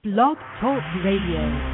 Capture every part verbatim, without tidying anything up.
Blog Talk Radio.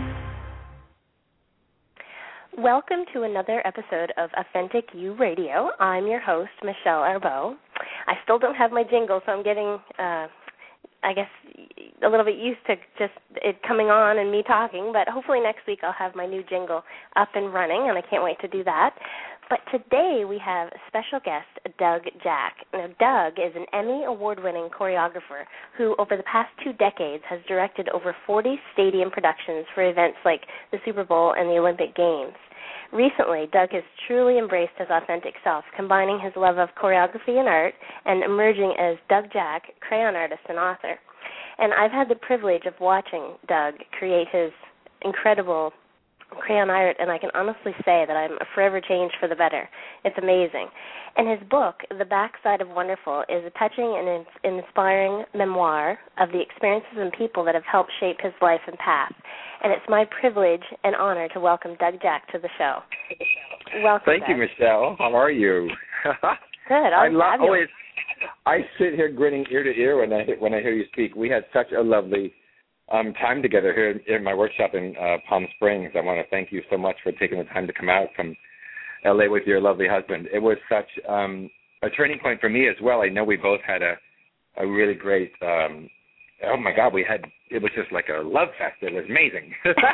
Welcome to another episode of Authentic You Radio. I'm your host, Michelle Arbeau. I still don't have my jingle, so I'm getting, uh, I guess, a little bit used to just it coming on and me talking, but hopefully next week I'll have my new jingle up and running, and I can't wait to do that. But today we have a special guest, Doug Jack. Now, Doug is an Emmy Award-winning choreographer who, over the past two decades, has directed over forty stadium productions for events like the Super Bowl and the Olympic Games. Recently, Doug has truly embraced his authentic self, combining his love of choreography and art and emerging as Doug Jack, crayon artist and author. And I've had the privilege of watching Doug create his incredible crayon art, and I can honestly say that I'm forever changed for the better. It's amazing. And his book, The Backside of Wonderful, is a touching and inspiring memoir of the experiences and people that have helped shape his life and path. And it's my privilege and honor to welcome Doug Jack to the show. Welcome, Thank Doug. you, Michelle. How are you? Good. I I'm lo- always. I sit here grinning ear to ear when I when I hear you speak. We had such a lovely um, time together here in, in my workshop in uh, Palm Springs. I want to thank you so much for taking the time to come out from L A with your lovely husband. It was such um, a turning point for me as well. I know we both had a a really great. Um, oh my God, we had. It was just like a love fest. It was amazing.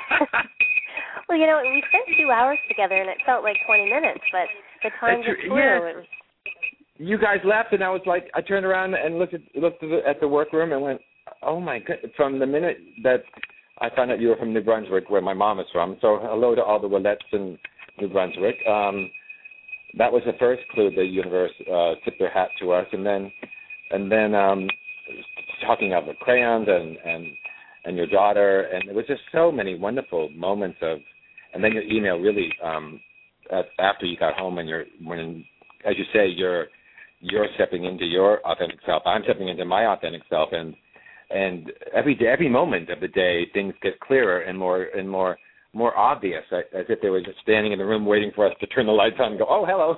Well, you know, we spent two hours together, and it felt like twenty minutes, but the time That's just true. flew. Yeah. It was... You guys left, and I was like, I turned around and looked at looked at the, at the workroom and went, oh my God! From the minute that I found out you were from New Brunswick, where my mom is from, so hello to all the Willettes in New Brunswick. Um, that was the first clue the universe uh, tipped their hat to us, and then and then um, talking about crayons and and and your daughter, and there was just so many wonderful moments of, and then your email really um, after you got home and you're when, as you say, you're you're stepping into your authentic self. I'm stepping into my authentic self, and and every day, every moment of the day, things get clearer and more and more more obvious, as if they were just standing in the room waiting for us to turn the lights on and go, oh, hello.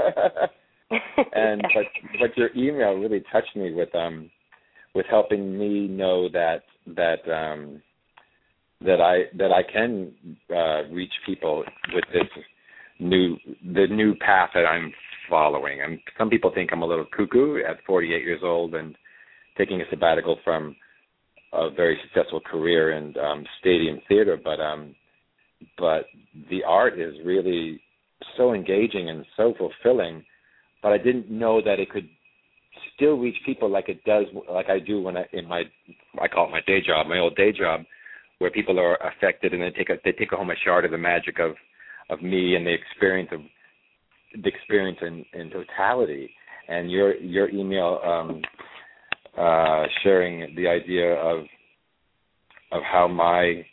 and but but your email really touched me with um with helping me know that that um that I that I can uh, reach people with this new the new path that I'm following. And some people think I'm a little cuckoo at forty-eight years old and taking a sabbatical from a very successful career in um, stadium theater, but um, but the art is really so engaging and so fulfilling. But I didn't know that it could still reach people like it does, like I do when I in my I call it my day job, my old day job, where people are affected and they take a, they take home a shard of the magic of of me and the experience of the experience in, in totality. And your your email um, uh, sharing the idea of of how my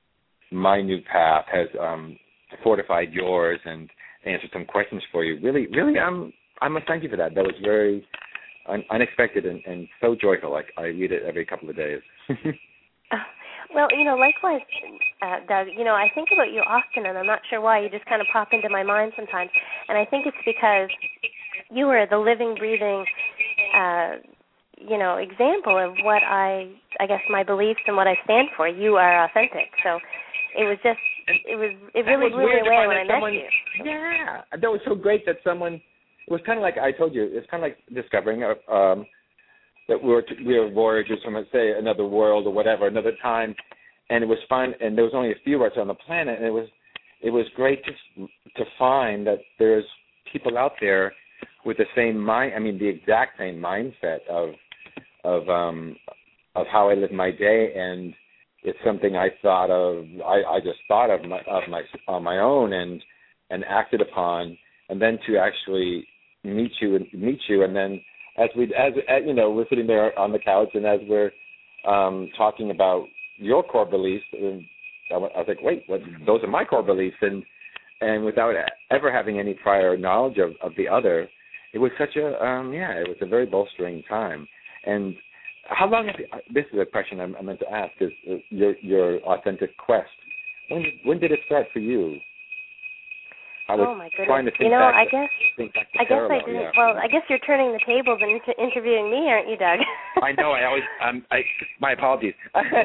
my new path has um, fortified yours and answered some questions for you. Really, really, I'm I must thank you for that. That was very un- unexpected and, and so joyful. Like I read it every couple of days. uh, well, you know, likewise, uh, Doug. You know, I think about you often, and I'm not sure why. You just kind of pop into my mind sometimes, and I think it's because you are the living, breathing, uh, you know, example of what I, I guess, my beliefs and what I stand for. You are authentic. So it was just, it was, it really blew me away when I met you. Yeah, that was so great that someone. It was kind of like I told you. It's kind of like discovering a, um, that we were we were voyagers from, let's say, another world or whatever, another time, and it was fun. And there was only a few of us on the planet, and it was it was great to to find that there's people out there with the same mind. I mean, the exact same mindset of of um, of how I live my day, and it's something I thought of. I, I just thought of my of my on my own and and acted upon, and then to actually meet you and meet you, and then as we as, as you know, we're sitting there on the couch, and as we're um, talking about your core beliefs, and I was like, wait, what, those are my core beliefs, and and without ever having any prior knowledge of, of the other, it was such a um, yeah, it was a very bolstering time. And how long have you, this is a question I meant to ask, is uh, your your authentic quest. When when did it start for you? I was oh my goodness. trying to think you know, back. I guess think back to I guess parallel, I didn't. Yeah. Well, I guess you're turning the tables and inter- interviewing me, aren't you, Doug? I know. I always. Um. I. My apologies.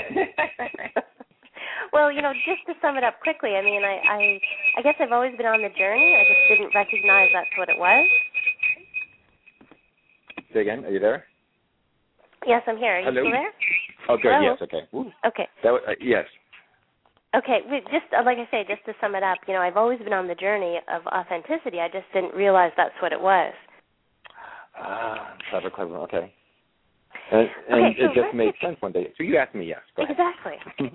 Well, you know, just to sum it up quickly, I mean, I, I, I guess I've always been on the journey. I just didn't recognize that's what it was. Say again. Are you there? Yes, I'm here. Are you Hello? still there? Oh, good. Hello? Yes. Okay. Ooh. Okay. That was, uh, yes. Okay. we- Just uh, like I say, just to sum it up, you know, I've always been on the journey of authenticity. I just didn't realize that's what it was. Ah, clever, clever. Okay. And, and Okay, so it just let's made get- sense one day. So you asked me, yes. Go ahead. Exactly.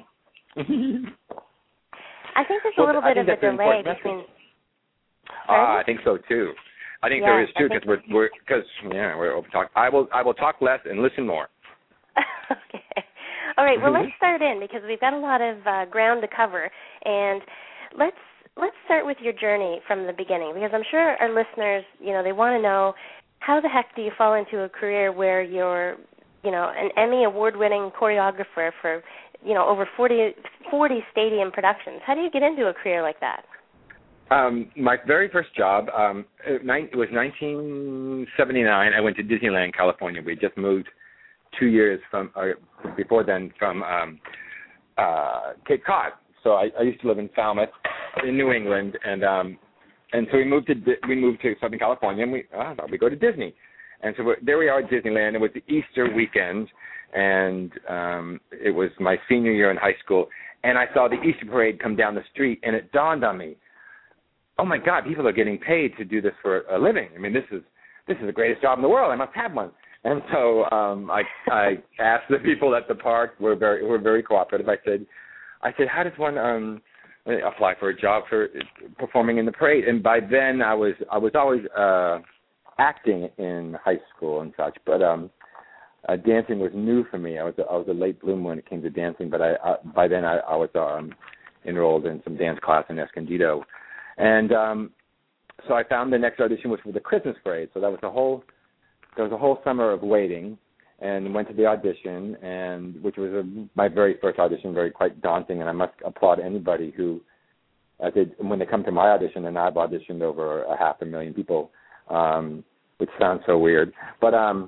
I think there's a Well, little I bit of think a that's an delay important between. message. Ah, I think so too. I think there Yes, is too I think because we're we're because yeah we're over talk. I will I will talk less and listen more. Okay. All right. Well, let's start in because we've got a lot of uh, ground to cover, and let's let's start with your journey from the beginning because I'm sure our listeners, you know, they want to know how the heck do you fall into a career where you're, you know, an Emmy award-winning choreographer for, you know, over forty, forty stadium productions. How do you get into a career like that? Um, my very first job, um, it was nineteen seventy-nine. I went to Disneyland, California. We just moved two years from uh, before then from um, uh, Cape Cod. So I, I used to live in Falmouth, in New England, and um, and so we moved to we moved to Southern California, and we I thought we go to Disney, and so we're, there we are at Disneyland. It was the Easter weekend, and um, it was my senior year in high school, and I saw the Easter parade come down the street, and it dawned on me, oh my God, people are getting paid to do this for a living. I mean, this is this is the greatest job in the world. I must have one. And so um, I I asked the people at the park. Were very were very cooperative. I said, I said, how does one um, apply for a job for performing in the parade? And by then I was I was always uh, acting in high school and such, but um, uh, dancing was new for me. I was a, I was a late bloomer when it came to dancing, but I, I by then I, I was um, enrolled in some dance class in Escondido. And um, so I found the next audition was for the Christmas parade. So that was a whole, there was a whole summer of waiting, and went to the audition, and which was a, my very first audition, very quite daunting. And I must applaud anybody who, uh, did, when they come to my audition, and I've auditioned over a half a million people, um, which sounds so weird, but um,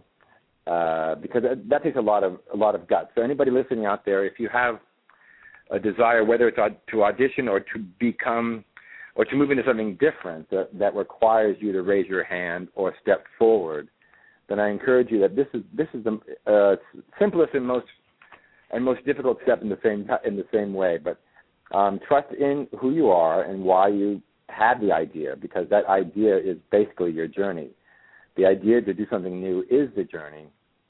uh, because that takes a lot of a lot of guts. So anybody listening out there, if you have a desire, whether it's to audition or to become or to move into something different that, that requires you to raise your hand or step forward, then I encourage you that this is this is the uh, simplest and most and most difficult step in the same in the same way. But um, trust in who you are and why you had the idea, because that idea is basically your journey. The idea to do something new is the journey,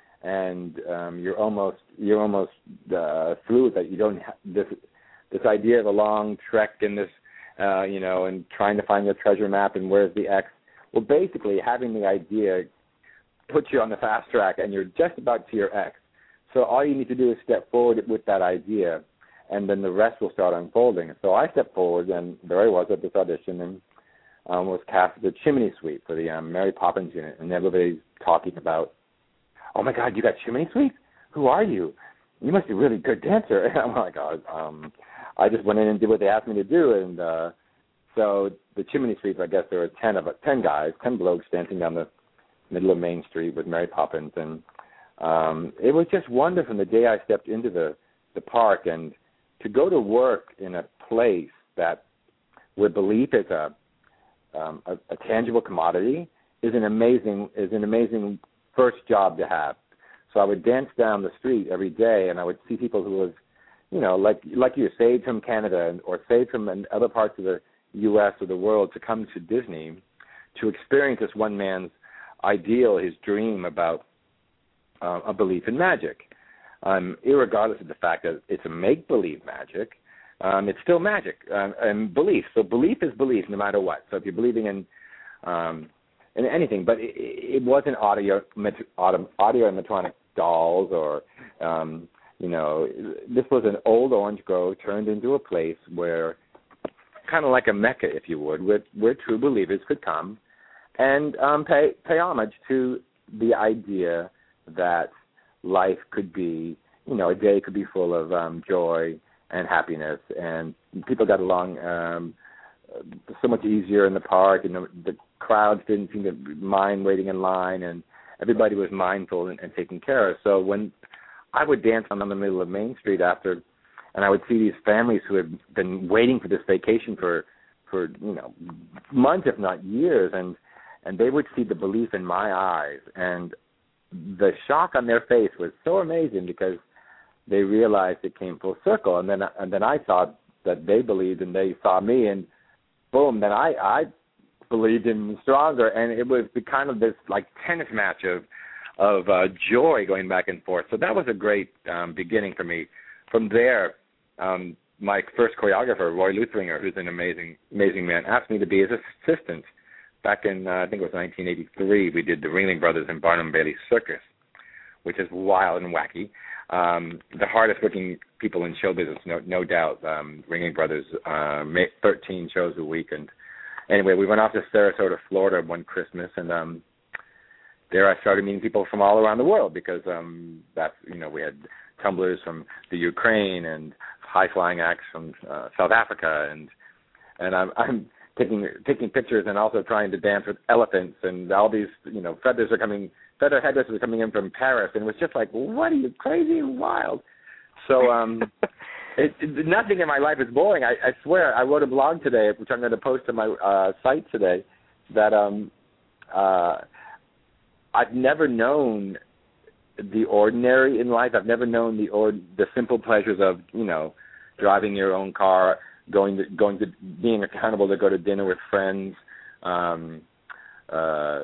and um, you're almost you're almost uh, through that. You don't have this this idea of a long trek in this. Uh, you know, and trying to find your treasure map and where's the X. Well, basically, having the idea puts you on the fast track, and you're just about to your X. So all you need to do is step forward with that idea, and then the rest will start unfolding. So I stepped forward, and there I was at this audition, and um, was cast as the chimney sweep for the um, Mary Poppins unit, and everybody's talking about, oh, my God, you got chimney sweep? Who are you? You must be a really good dancer. And I'm like, oh, um, I just went in and did what they asked me to do, and uh, so the chimney sweep, I guess there were ten of ten guys, ten blokes dancing down the middle of Main Street with Mary Poppins, and um, it was just wonderful. The day I stepped into the, the park, and to go to work in a place that where belief is a, um, a a tangible commodity is an amazing is an amazing first job to have. So I would dance down the street every day, and I would see people who was, you know, like like you, saved from Canada or saved from other parts of the U S or the world to come to Disney to experience this one man's ideal, his dream about uh, a belief in magic. Um, irregardless of the fact that it's a make-believe magic, um, it's still magic um, and belief. So belief is belief no matter what. So if you're believing in um, in anything, but it, it wasn't audio, audio, audio animatronic dolls or, um, you know, this was an old orange grove turned into a place where, kind of like a Mecca, if you would, where, where true believers could come and um, pay pay homage to the idea that life could be, you know, a day could be full of um, joy and happiness, and people got along um, so much easier in the park, and the, the crowds didn't seem to mind waiting in line, and everybody was mindful and, and taken care of. So when I would dance on the middle of Main Street after, and I would see these families who had been waiting for this vacation for, for you know, months, if not years, and and they would see the belief in my eyes, and the shock on their face was so amazing because they realized it came full circle, and then and then I saw that they believed, and they saw me, and boom, then I, I believed in stronger, and it was the kind of this like tennis match of of uh, joy going back and forth. So that was a great um, beginning for me. From there, um, my first choreographer, Roy Luthringer, who's an amazing amazing man, asked me to be his assistant. Back in, uh, I think it was nineteen eighty-three, we did the Ringling Brothers and Barnum Bailey Circus, which is wild and wacky. Um, the hardest working people in show business, no, no doubt. Um, Ringling Brothers, uh, made thirteen shows a week. And anyway, we went off to Sarasota, Florida one Christmas, and um, there I started meeting people from all around the world because um, that's, you know, we had tumblers from the Ukraine and high-flying acts from uh, South Africa, and and I'm, I'm taking taking pictures and also trying to dance with elephants, and all these, you know, feathers are coming. Feather headdresses were coming in from Paris, and it was just like, what are you, crazy and wild? So um, it, it, nothing in my life is boring. I, I swear, I wrote a blog today, which I'm going to post on my uh, site today, that um, uh, I've never known the ordinary in life. I've never known the or, the simple pleasures of, you know, driving your own car, going to going to being accountable to go to dinner with friends. Um, uh,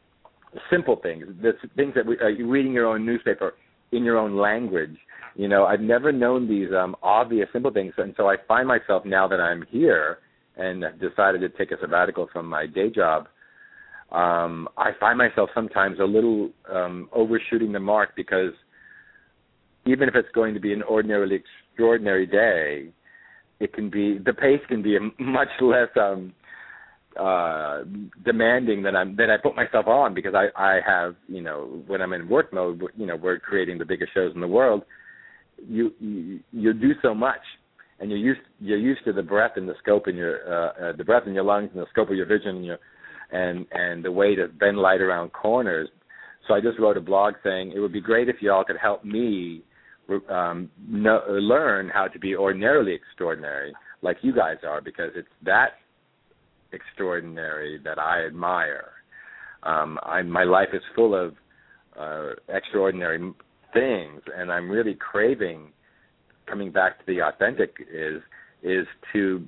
Simple things, the things that we, uh, reading your own newspaper in your own language. You know, I've never known these um, obvious, simple things, and so I find myself now that I'm here and decided to take a sabbatical from my day job. Um, I find myself sometimes a little um, overshooting the mark because even if it's going to be an ordinarily extraordinary day, it can be the pace can be much less. Um, Uh, demanding that I'm that I put myself on because I, I have, you know, when I'm in work mode, you know, we're creating the biggest shows in the world. You you, you do so much, and you're used you're used to the breath and the scope in your uh, uh, the breath in your lungs and the scope of your vision and your and and the way to bend light around corners. So I just wrote a blog saying it would be great if you all could help me um, know, learn how to be ordinarily extraordinary like you guys are, because it's that extraordinary that I admire. Um, I, my life is full of uh, extraordinary things, and I'm really craving, coming back to the authentic, is is to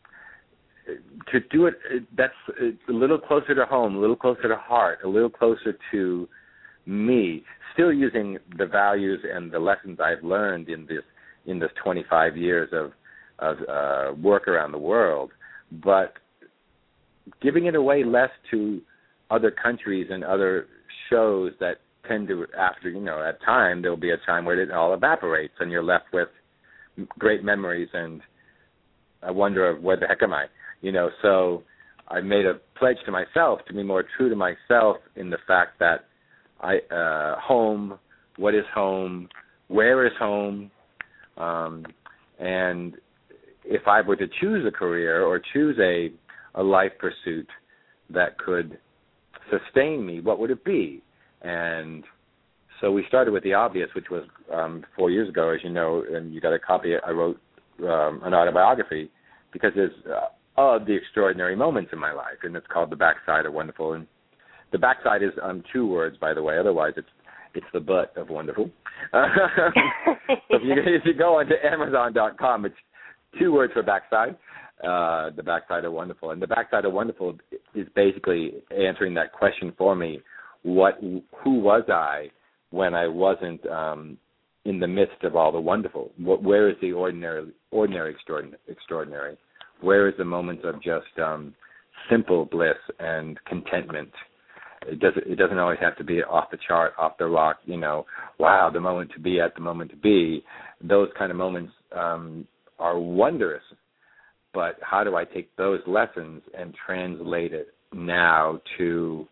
to do it. That's a little closer to home, a little closer to heart, a little closer to me. Still using the values and the lessons I've learned in this in this twenty-five years of of uh, work around the world, but giving it away less to other countries and other shows that tend to, after, you know, at time, there'll be a time where it all evaporates and you're left with great memories and a wonder of where the heck am I, you know. So I made a pledge to myself to be more true to myself in the fact that I, uh, home, what is home, where is home, um, and if I were to choose a career or choose a a life pursuit that could sustain me, what would it be? And so we started with the obvious, which was um, four years ago, as you know, and you got a copy. I wrote um, an autobiography because there's uh, of the extraordinary moments in my life, and it's called The Backside of Wonderful. And the backside is um, two words, by the way. Otherwise, it's it's the butt of wonderful. so if, you, if you go onto Amazon dot com, it's two words for backside. Uh, the Backside of Wonderful. And the Backside of Wonderful is basically answering that question for me. What, who was I when I wasn't um, in the midst of all the wonderful? What, where is the ordinary, ordinary extraordinary? Where is the moments of just um, simple bliss and contentment? It doesn't, it doesn't always have to be off the chart, off the rock, you know, wow, the moment to be at the moment to be. Those kind of moments um, are wondrous. But how do I take those lessons and translate it now to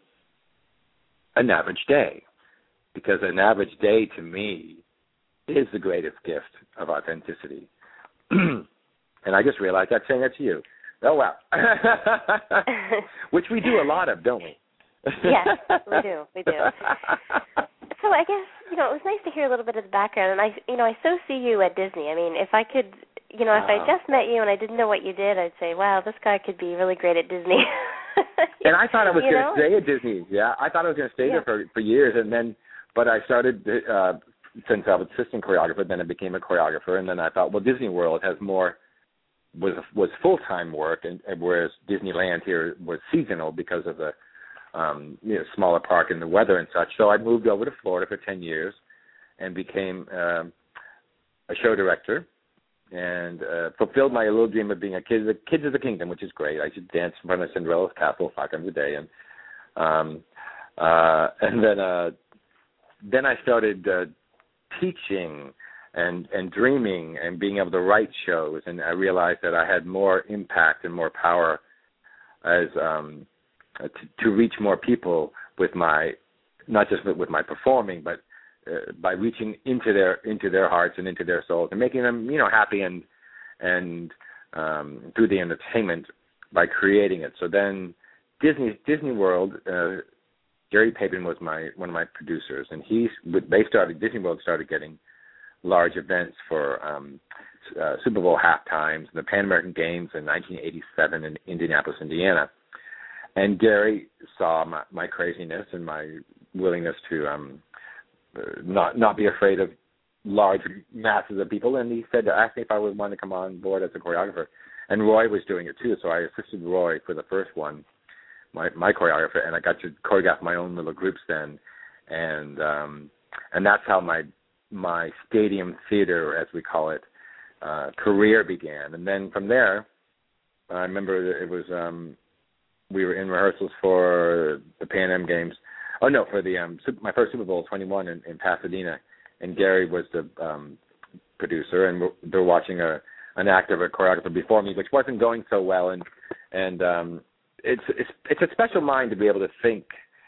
an average day? Because an average day to me is the greatest gift of authenticity. And I just realized that saying that to you. Oh, wow. Which we do a lot of, don't we? Yes, we do. We do. So I guess, you know, it was nice to hear a little bit of the background. And, I, you know, I so see you at Disney. I mean, if I could, you know, if wow. I just met you and I didn't know what you did, I'd say, wow, this guy could be really great at Disney. And I thought I was going to stay at Disney. Yeah, I thought I was going to stay yeah. there for, for years. And then, but I started, uh, since I was assistant choreographer, then I became a choreographer. And then I thought, well, Disney World has more, was was full-time work, and, and whereas Disneyland here was seasonal because of the um, you know, smaller park and the weather and such. So I moved over to Florida for ten years and became um, a show director and uh, fulfilled my little dream of being a kid, the kids of the kingdom, which is great. I should dance in front of Cinderella's castle five times a day, and um, uh, and then uh, then I started uh, teaching and and dreaming and being able to write shows, and I realized that I had more impact and more power as um, to, to reach more people with my, not just with, with my performing, but uh, by reaching into their into their hearts and into their souls and making them, you know, happy and and um, through the entertainment by creating it. So then Disney Disney World, uh, Gary Pabin was my one of my producers, and he they started Disney World started getting large events for um, uh, Super Bowl halftimes, the Pan American Games in nineteen eighty-seven in Indianapolis, Indiana. And Gary saw my, my craziness and my willingness to um, not not be afraid of large masses of people, and he said to ask me if I would want to come on board as a choreographer. And Roy was doing it too, so I assisted Roy for the first one, my my choreographer, and I got to choreograph my own little groups then, and um, and that's how my my stadium theater, as we call it, uh, career began. And then from there, I remember it was um, we were in rehearsals for the Pan Am Games. Oh no, for the um, super, my first Super Bowl twenty-one in, in Pasadena, and Gary was the um, producer, and they were watching a an actor, a choreographer before me, which wasn't going so well, and and um, it's it's it's a special mind to be able to think.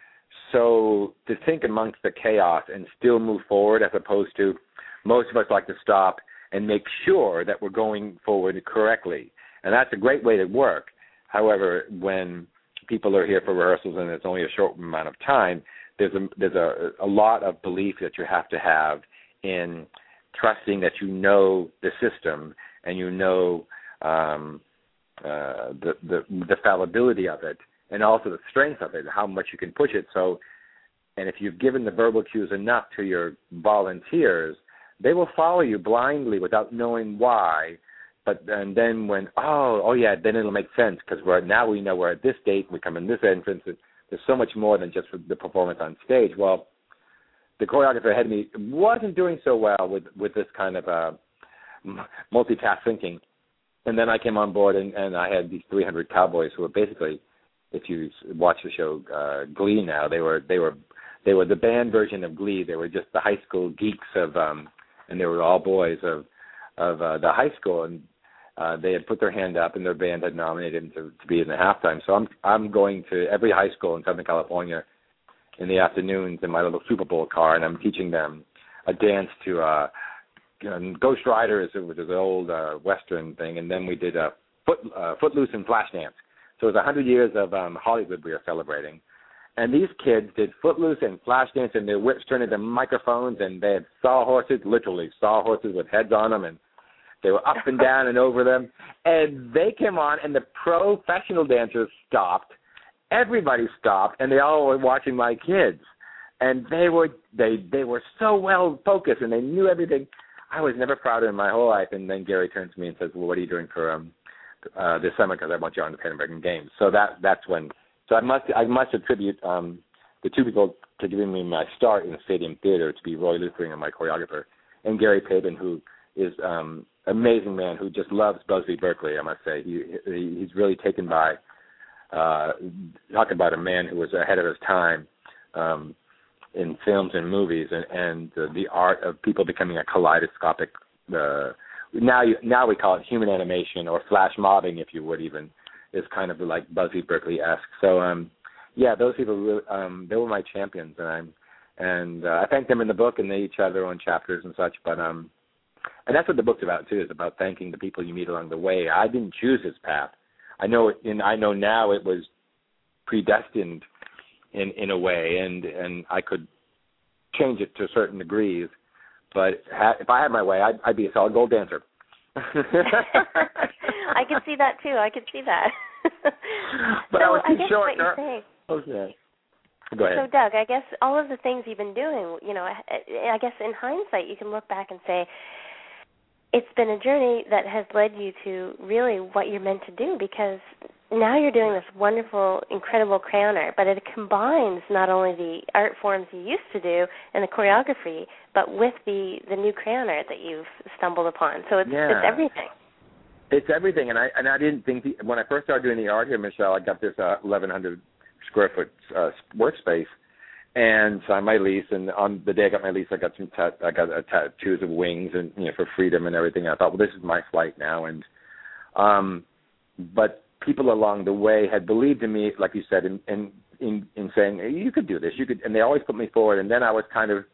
So to think amongst the chaos and still move forward, as opposed to most of us like to stop and make sure that we're going forward correctly. And that's a great way to work. However, when people are here for rehearsals and it's only a short amount of time, there's a there's a, a lot of belief that you have to have in trusting that you know the system and you know um, uh, the, the the fallibility of it, and also the strength of it, how much you can push it. So, and if you've given the verbal cues enough to your volunteers, they will follow you blindly without knowing why. But and then when, oh, oh yeah, then it'll make sense, because we're now we know we're at this date, we come in this entrance, and there's so much more than just the performance on stage. Well, the choreographer ahead of me wasn't doing so well with, with this kind of uh, multitask thinking. And then I came on board, and, and I had these three hundred cowboys who were basically, if you watch the show uh, Glee now, they were they were they were the band version of Glee. They were just the high school geeks of, um, and they were all boys of of uh, the high school, and uh, they had put their hand up, and their band had nominated them to, to be in the halftime. So I'm I'm going to every high school in Southern California in the afternoons in my little Super Bowl car, and I'm teaching them a dance to uh, Ghost Rider, which is an old uh, Western thing, and then we did a foot uh, Footloose and Flashdance. So it was one hundred years of um, Hollywood we were celebrating. And these kids did Footloose and Flashdance, and their whips turned into microphones, and they had sawhorses, literally sawhorses with heads on them, and they were up and down and over them. And they came on, and the professional dancers stopped. Everybody stopped, and they all were watching my kids. And they were they they were so well focused, and they knew everything. I was never prouder in my whole life. And then Gary turns to me and says, "Well, what are you doing for um uh, this summer? Because I want you on the Pan American Games." So that that's when. So I must I must attribute um, the two people to giving me my start in the Stadium Theater to be Roy Luthering and my choreographer, and Gary Pabin, who is um, an amazing man who just loves Busby Berkeley. I must say he, he he's really taken by uh, talking about a man who was ahead of his time. Um, in films and movies, and, and uh, the art of people becoming a kaleidoscopic, uh, now you, now we call it human animation or flash mobbing, if you would even, is kind of like Busby Berkeley-esque. So, um, yeah, those people, really, um, they were my champions, and I'm, and uh, I thank them in the book, and they each have their own chapters and such, but, um, and that's what the book's about, too, is about thanking the people you meet along the way. I didn't choose this path. I know it, and I know now it was predestined in in a way, and and I could change it to certain degrees. But ha- if I had my way, I'd, I'd be a solid gold dancer. I could see that too. I could see that. But so I was too I guess short. what you're saying. Okay. Go ahead. So, Doug, I guess all of the things you've been doing, you know, I, I guess in hindsight, you can look back and say it's been a journey that has led you to really what you're meant to do, because now you're doing this wonderful, incredible crayon art, but it combines not only the art forms you used to do and the choreography, but with the, the new crayon art that you've stumbled upon. So it's, yeah. it's everything. It's everything, and I and I didn't think the, when I first started doing the art here, Michelle, I got this uh, eleven hundred square foot uh, workspace, and signed my lease. And on the day I got my lease, I got some ta- I got uh, tattoos of wings and you know for freedom and everything. I thought, well, this is my flight now. And um, but people along the way had believed in me, like you said, in in in, in saying hey, you could do this, you could, and they always put me forward. And then I was kind of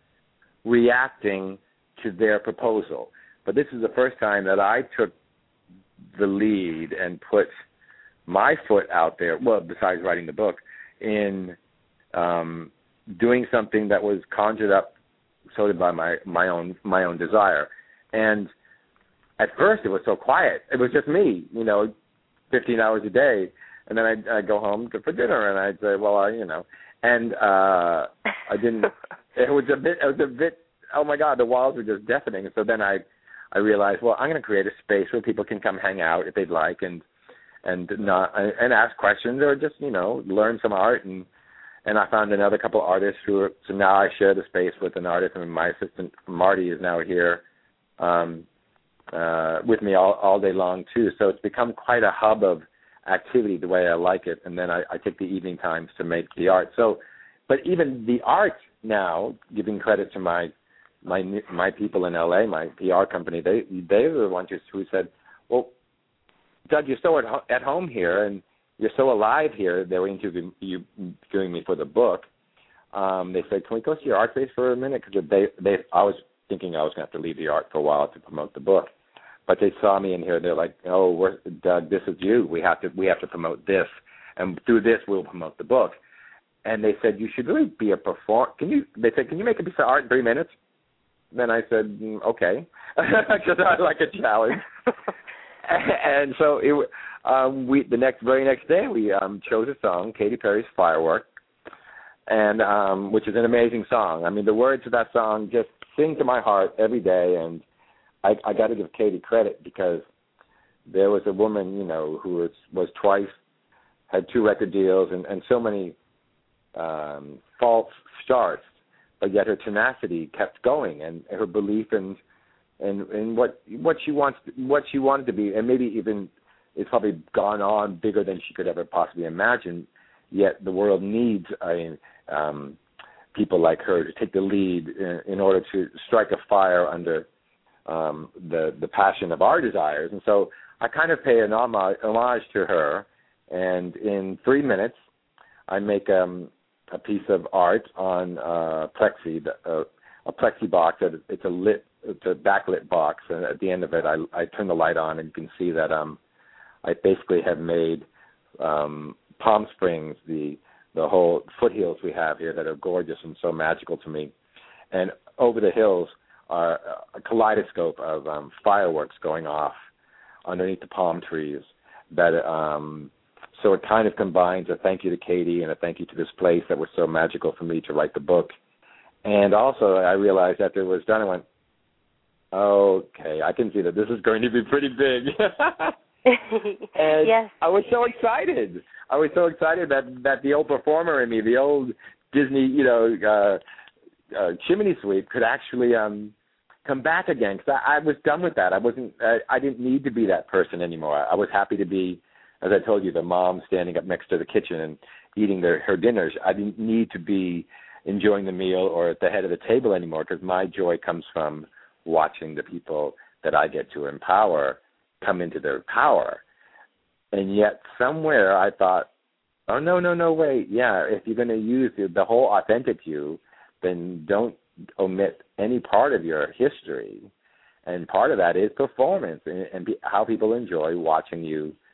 reacting to their proposal. But this is the first time that I took the lead and put my foot out there, well, besides writing the book, in um, doing something that was conjured up solely by my, my own my own desire. And at first it was so quiet. It was just me, you know, fifteen hours a day. And then I'd, I'd go home to, for dinner, and I'd say, well, I, you know. And uh, I didn't, it was a bit, it was a bit, oh, my God, the walls were just deafening. So then I I realized, well, I'm going to create a space where people can come hang out if they'd like, and and not and ask questions or just you know learn some art. And and I found another couple of artists who are, so now I share the space with an artist, and my assistant Marty is now here um, uh, with me all, all day long too. So it's become quite a hub of activity the way I like it. And then I, I take the evening times to make the art. So, but even the art now, giving credit to my my my people in L A, my P R company, they they were the ones who said, well, Doug, you're so at, ho- at home here and you're so alive here. They were interviewing you, doing me for the book. Um, they said, can we go see your art space for a minute? Because they, they, I was thinking I was going to have to leave the art for a while to promote the book. But they saw me in here. They're like, oh, we're, Doug, this is you. We have to we have to promote this. And through this, we'll promote the book. And they said, you should really be a performer. Can you? They said, can you make a piece of art in three minutes? Then I said, mm, okay, because I like a challenge. And so it, um, we the next very next day we um, chose a song, Katy Perry's "Firework," and um, which is an amazing song. I mean, the words of that song just sing to my heart every day, and I, I got to give Katy credit because there was a woman, you know, who was was twice had two record deals and, and so many um, false starts. But yet her tenacity kept going, and her belief in in, in what what she wants, what she wanted to be, and maybe even it's probably gone on bigger than she could ever possibly imagine. Yet the world needs I um, people like her to take the lead in, in order to strike a fire under um, the the passion of our desires. And so I kind of pay an homage, homage to her, and in three minutes I make um. a piece of art on uh, plexi, uh, a plexi box. That it's a lit, it's a backlit box, and at the end of it, I, I turn the light on, and you can see that um, I basically have made um, Palm Springs, the the whole foothills we have here that are gorgeous and so magical to me, and over the hills are a kaleidoscope of um, fireworks going off underneath the palm trees. That um, So it kind of combines a thank you to Katy and a thank you to this place that was so magical for me to write the book. And also I realized after it was done, I went, okay, I can see that this is going to be pretty big. And yes. I was so excited. I was so excited that, that the old performer in me, the old Disney, you know, uh, uh, chimney sweep could actually um, come back again. Because I, I was done with that. I wasn't, I, I didn't need to be that person anymore. I was happy to be, as I told you, the mom standing up next to the kitchen and eating their, her dinners. I didn't need to be enjoying the meal or at the head of the table anymore because my joy comes from watching the people that I get to empower come into their power. And yet somewhere I thought, oh, no, no, no, wait. Yeah, if you're going to use the, the whole authentic you, then don't omit any part of your history. And part of that is performance and, and be, how people enjoy watching you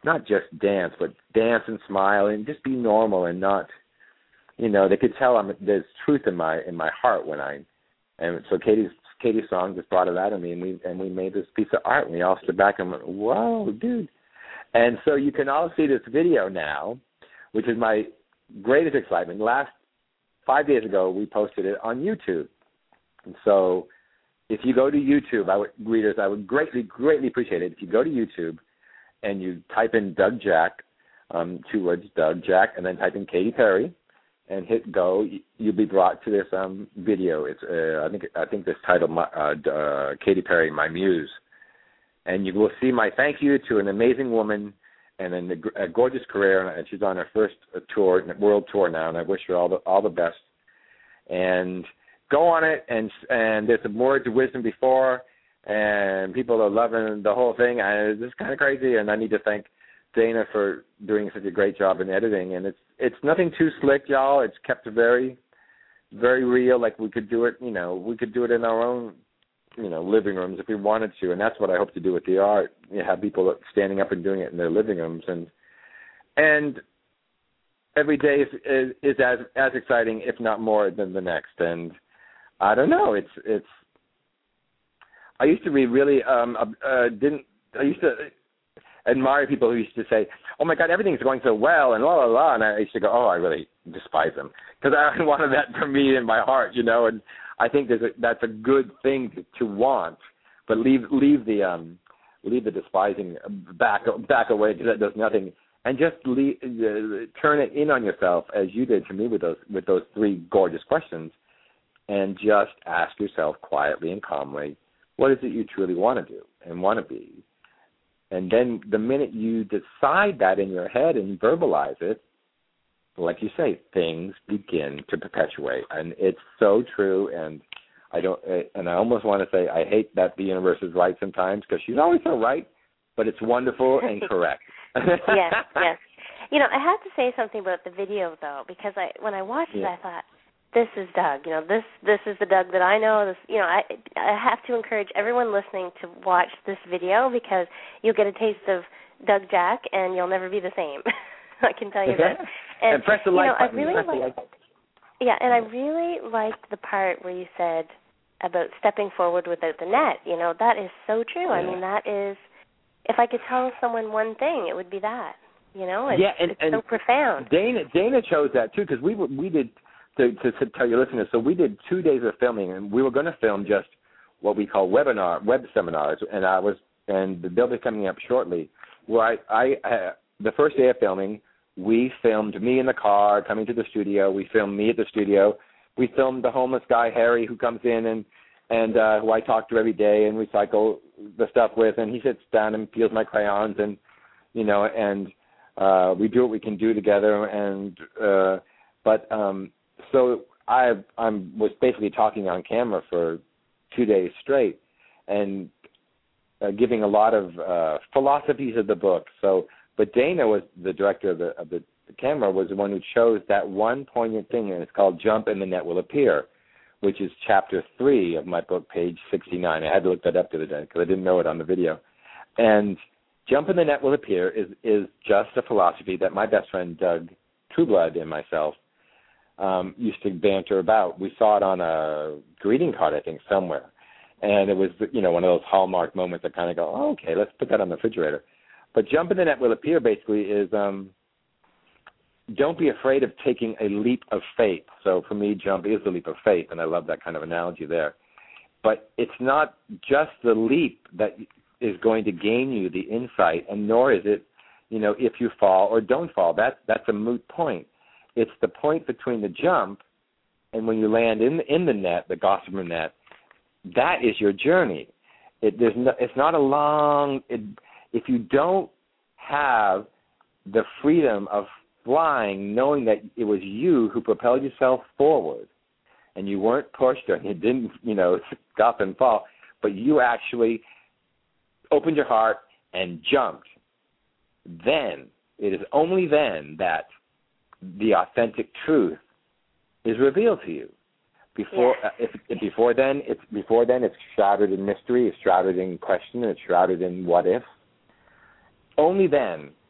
not just dance, but dance and smile and just be normal and not, you know, they could tell I'm, there's truth in my in my heart when I, and so Katie's Katie's song just brought it out of me, and we and we made this piece of art, and we all stood back and went, whoa, dude. And so you can all see this video now, which is my greatest excitement. Last five days ago, we posted it on YouTube. And so if you go to YouTube, I would, readers, I would greatly, greatly appreciate it if you go to YouTube and you type in Doug Jack, um, two words, Doug Jack, and then type in Katy Perry and hit go. You'll be brought to this um, video. It's uh, I think I think this title, uh, uh, Katy Perry, My Muse. And you will see my thank you to an amazing woman and a, a gorgeous career, and she's on her first tour, world tour now, and I wish her all the all the best. And go on it, and and there's some words of wisdom before, and people are loving the whole thing. I, it's just kind of crazy, and I need to thank Dana for doing such a great job in editing. And it's it's nothing too slick, y'all. It's kept very, very real. Like we could do it, you know, we could do it in our own, you know, living rooms if we wanted to, and that's what I hope to do with the art. You have people standing up and doing it in their living rooms, and and every day is, is, is as as exciting, if not more, than the next. And I don't know. It's it's. I used to be really um uh, didn't I used to admire people who used to say, "Oh my God, everything's going so well," and la la la, and I used to go, "Oh, I really despise them," because I wanted that for me in my heart, you know. And I think there's a, that's a good thing to, to want, but leave leave the um leave the despising back back away, because that does nothing, and just leave, uh, turn it in on yourself as you did to me with those with those three gorgeous questions, and just ask yourself quietly and calmly, what is it you truly want to do and want to be? And then the minute you decide that in your head and verbalize it, like you say, things begin to perpetuate. And it's so true. And I don't, and I almost want to say I hate that the universe is right sometimes, because she's always so right, but it's wonderful and correct. Yes, yes. You know, I have to say something about the video, though, because I when I watched yeah. it, I thought, this is Doug. You know, this this is the Doug that I know. This, you know, I I have to encourage everyone listening to watch this video, because you'll get a taste of Doug Jack, and you'll never be the same. I can tell you that. And, and press the like you know, button. I really Press like, the like button. Yeah, and I really liked the part where you said about stepping forward without the net. You know, that is so true. Yeah. I mean, that is, if I could tell someone one thing, it would be that. You know, it's, yeah, and, it's and so profound. Dana Dana chose that too, because we were, we did to, to to tell your listeners. So we did two days of filming, and we were going to film just what we call webinar web seminars, and I was and they'll be coming up shortly. Where I, I uh, the first day of filming, we filmed me in the car coming to the studio. We filmed me at the studio. We filmed the homeless guy Harry, who comes in and and uh, who I talk to every day and recycle the stuff with, and he sits down and peels my crayons, and you know, and uh, we do what we can do together. And uh, but um, so I I was basically talking on camera for two days straight, and uh, giving a lot of uh, philosophies of the book. So, but Dana was the director of the of the, the camera, was the one who chose that one poignant thing, and it's called "Jump and the Net Will Appear," which is chapter three of my book, page sixty-nine. I had to look that up the other day because I didn't know it on the video. And "Jump and the Net Will Appear" is is just a philosophy that my best friend Doug Trueblood and myself um, used to banter about. We saw it on a greeting card, I think, somewhere. And it was, you know, one of those hallmark moments that kind of go, oh, okay, let's put that on the refrigerator. But "Jump and the Net Will Appear" basically is um, don't be afraid of taking a leap of faith. So for me, jump is the leap of faith, and I love that kind of analogy there. But it's not just the leap that is going to gain you the insight, and nor is it, you know, if you fall or don't fall. That's, that's a moot point. It's the point between the jump and when you land in, in the net, the gossamer net. That is your journey. It, there's no, it's not a long, it, if you don't have the freedom of flying, knowing that it was you who propelled yourself forward, and you weren't pushed or you didn't, you know, stop and fall, but you actually opened your heart and jumped, then, it is only then that the authentic truth is revealed to you. Before, yeah. uh, if, if before then, it's before then, it's shrouded in mystery, it's shrouded in question, it's shrouded in what if. Only then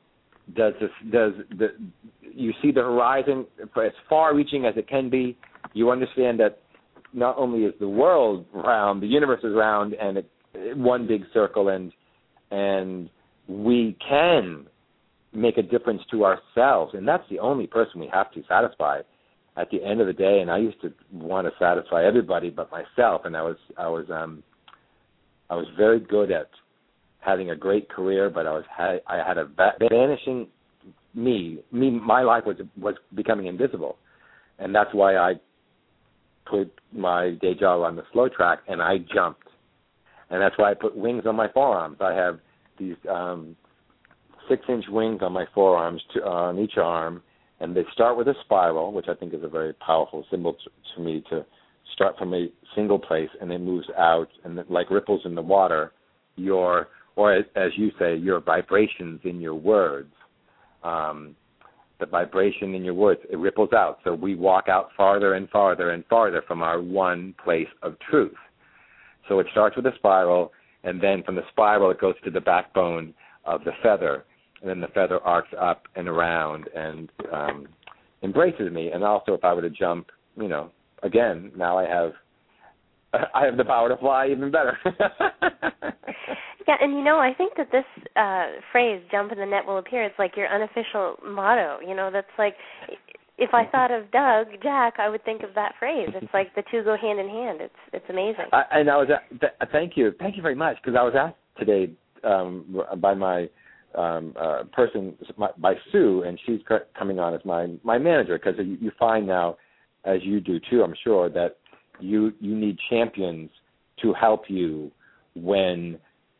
does this, does the, you see the horizon as far-reaching as it can be. You understand that not only is the world round, the universe is round, and it, one big circle, and and we can make a difference to ourselves, and that's the only person we have to satisfy at the end of the day. And I used to want to satisfy everybody but myself, and I was I was um I was very good at having a great career, but I was I had a vanishing me me my life was was becoming invisible, and that's why I put my day job on the slow track, and I jumped. And that's why I put wings on my forearms. I have these um, six-inch wings on my forearms to, uh, on each arm, and they start with a spiral, which I think is a very powerful symbol to, to me, to start from a single place and then moves out, and like ripples in the water, your, or as, as you say, your vibrations in your words. Um, the vibration in your words, it ripples out. So we walk out farther and farther and farther from our one place of truth. So it starts with a spiral, and then from the spiral it goes to the backbone of the feather, and then the feather arcs up and around and um, embraces me. And also, if I were to jump, you know, again, now I have I have the power to fly even better. Yeah, and you know, I think that this uh, phrase, jump and the net will appear, it's like your unofficial motto. You know, that's like, if I thought of Doug, Jack, I would think of that phrase. It's like the two go hand in hand. It's it's amazing. I, and I was, at, th- thank you. Thank you very much, because I was asked today um, by my um, uh, person, my, by Sue, and she's c- coming on as my, my manager, because you, you find now, as you do too, I'm sure, that you you need champions to help you when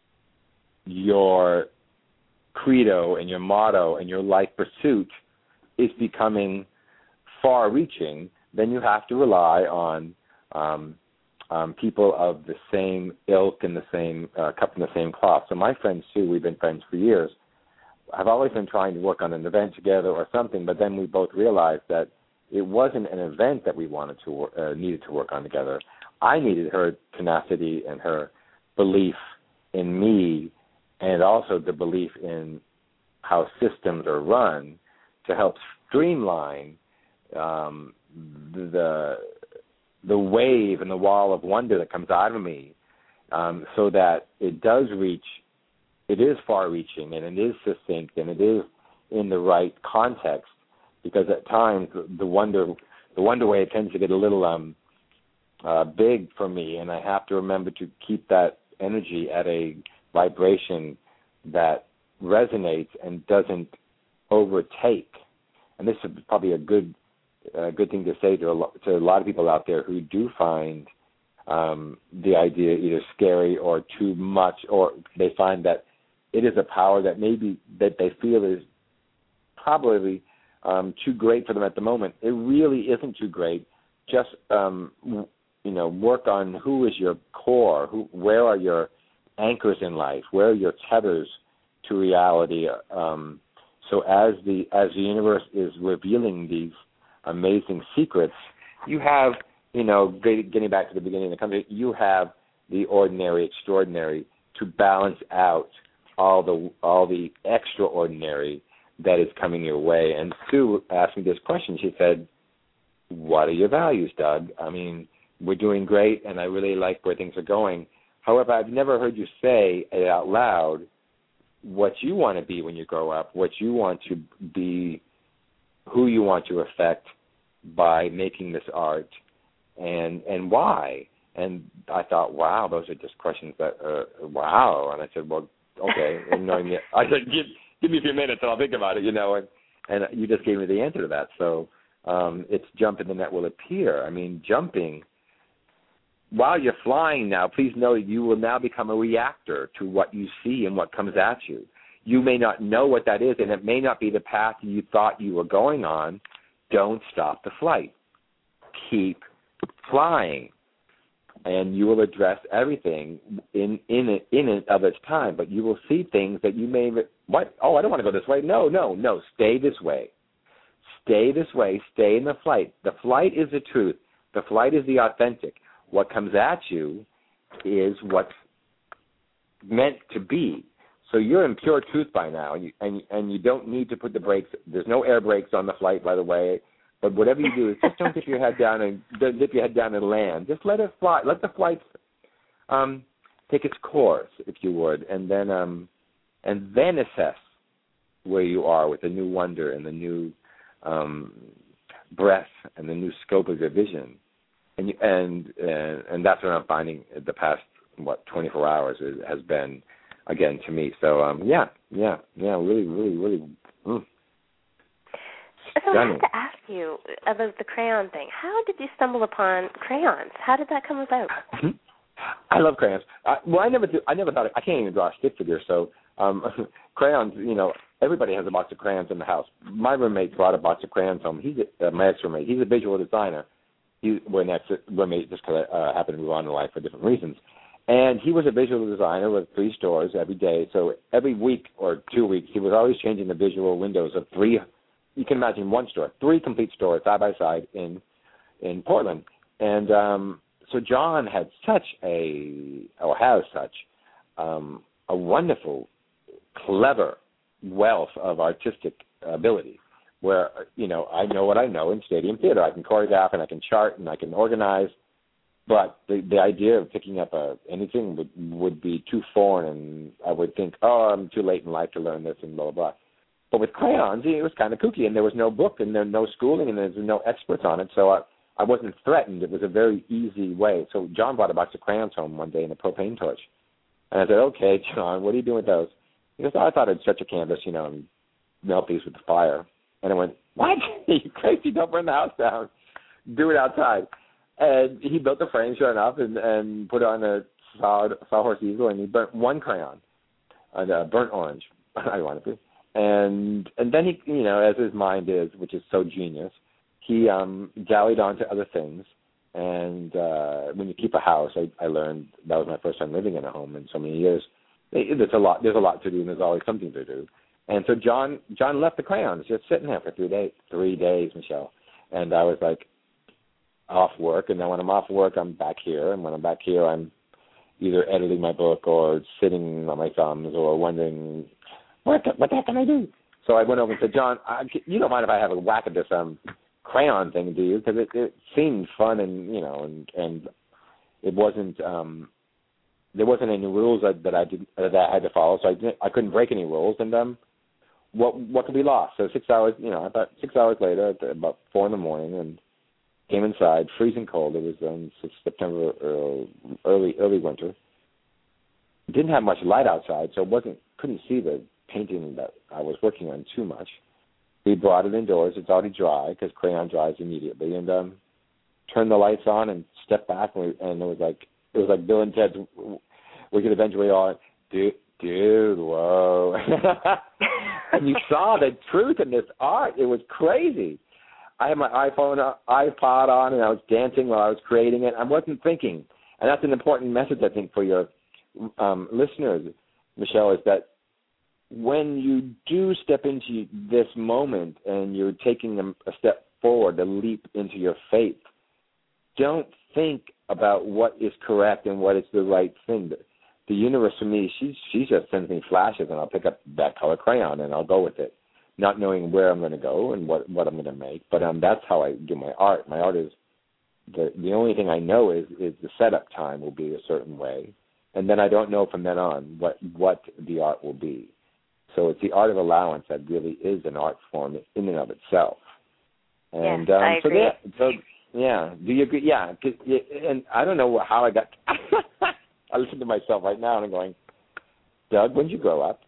your credo and your motto and your life pursuit is becoming far-reaching. Then you have to rely on um, um, people of the same ilk and the same uh, cup and the same cloth. So my friend Sue, we've been friends for years. I've always been trying to work on an event together or something, but then we both realized that it wasn't an event that we wanted to work, uh, needed to work on together. I needed her tenacity and her belief in me, and also the belief in how systems are run to help streamline um, the the wave and the wall of wonder that comes out of me, um, so that it does reach, it is far-reaching, and it is succinct, and it is in the right context. Because at times the wonder, the wonder wave tends to get a little um, uh, big for me, and I have to remember to keep that energy at a vibration that resonates and doesn't overtake. And this is probably a good, uh, good thing to say to a, lo- to a lot of people out there who do find um, the idea either scary or too much, or they find that it is a power that maybe that they feel is probably Um, too great for them at the moment. It really isn't too great. Just um, you know, work on who is your core, who, where are your anchors in life, where are your tethers to reality. Um, so as the as the universe is revealing these amazing secrets, you have, you know, getting back to the beginning of the company, you have the ordinary, extraordinary to balance out all the all the extraordinary that is coming your way. And Sue asked me this question. She said, what are your values, Doug? I mean, we're doing great, and I really like where things are going. However, I've never heard you say it out loud what you want to be when you grow up, what you want to be, who you want to affect by making this art, and and why. And I thought, wow, those are just questions that, uh, wow. And I said, well, okay. And knowing me, I said, give, give me a few minutes and I'll think about it, you know, and, and you just gave me the answer to that. So um, it's jump and the net will appear. I mean, jumping, while you're flying now, please know that you will now become a reactor to what you see and what comes at you. You may not know what that is, and it may not be the path you thought you were going on. Don't stop the flight. Keep flying. And you will address everything in in it, in it of its time. But you will see things that you may, what? Oh, I don't want to go this way. No, no, no. Stay this way. Stay this way. Stay in the flight. The flight is the truth. The flight is the authentic. What comes at you is what's meant to be. So you're in pure truth by now, and you, and and you don't need to put the brakes. There's no air brakes on the flight, by the way. But whatever you do, is just don't dip your head down and don't dip your head down and land. Just let it fly. Let the flight um, take its course, if you would, and then um, and then assess where you are with the new wonder and the new um, breath and the new scope of your vision. And you, and, and and that's what I'm finding the past what twenty-four hours is, has been again to me. So um, yeah, yeah, yeah, really, really, really. Mm. So I have to ask you about the crayon thing. How did you stumble upon crayons? How did that come about? I love crayons. Uh, well, I never do. I never thought I can't even draw a stick figure. So um, crayons, you know, everybody has a box of crayons in the house. My roommate brought a box of crayons home. He's a, uh, my ex-roommate. He's a visual designer. He, we're next roommate just because I uh, happened to move on in life for different reasons. And he was a visual designer with three stores every day. So every week or two weeks, he was always changing the visual windows of three. You can imagine one store, three complete stores side by side in in Portland. And um, so John had such a, or has such, um, a wonderful, clever wealth of artistic ability where, you know, I know what I know in stadium theater. I can choreograph and I can chart and I can organize. But the the idea of picking up a, anything would, would be too foreign, and I would think, oh, I'm too late in life to learn this and blah, blah, blah. But with crayons, it was kind of kooky, and there was no book, and there was no schooling, and there was no experts on it, so I, I wasn't threatened. It was a very easy way. So John brought a box of crayons home one day in a propane torch. And I said, okay, John, what are you doing with those? He goes, oh, I thought I'd stretch a canvas, you know, and melt these with the fire. And I went, what? Are you crazy? Don't burn the house down. Do it outside. And he built the frame, sure enough, and, and put it on a saw, sawhorse easel, and he burnt one crayon, a burnt orange, ironically. And and then he, you know, as his mind is, which is so genius, he um, dallied on to other things. And uh, when you keep a house, I, I learned that was my first time living in a home in so many years. It, there's a lot. There's a lot to do, and there's always something to do. And so John John left the crayons just sitting there for three days. Three days, Michelle. And I was like, off work, and then when I'm off work, I'm back here, and when I'm back here, I'm either editing my book or sitting on my thumbs or wondering, what the, what the heck can I do? So I went over and said, John, I, you don't mind if I have a whack at this um, crayon thing, do you? Because it, it seemed fun, and you know, and and it wasn't um, there wasn't any rules that, that I did that I had to follow, so I didn't, I couldn't break any rules, and um, what what could be lost? So six hours, you know, about six hours later, at about four in the morning, and came inside, freezing cold. It was um, September, uh, early early winter. Didn't have much light outside, so wasn't couldn't see the painting that I was working on too much. We brought it indoors. It's already dry because crayon dries immediately, and um, turned the lights on and stepped back, and, we, and it was like it was like Bill and Ted's Wicked Adventure. We all, dude, dude, whoa! And you saw the truth in this art. It was crazy. I had my iPhone, uh, iPod on, and I was dancing while I was creating it. I wasn't thinking. And that's an important message, I think, for your um, listeners, Michelle, is that when you do step into this moment and you're taking a step forward, a leap into your faith, don't think about what is correct and what is the right thing. The universe, for me, she, she just sends me flashes, and I'll pick up that color crayon, and I'll go with it, not knowing where I'm going to go and what, what I'm going to make. But um, that's how I do my art. My art is, the the only thing I know is, is the setup time will be a certain way. And then I don't know from then on what, what the art will be. So it's the art of allowance that really is an art form in and of itself. And yes, um, I so agree. yeah, so yeah, do you agree? Yeah, and I don't know how I got. I listen to myself right now and I'm going, Doug, when did you grow up?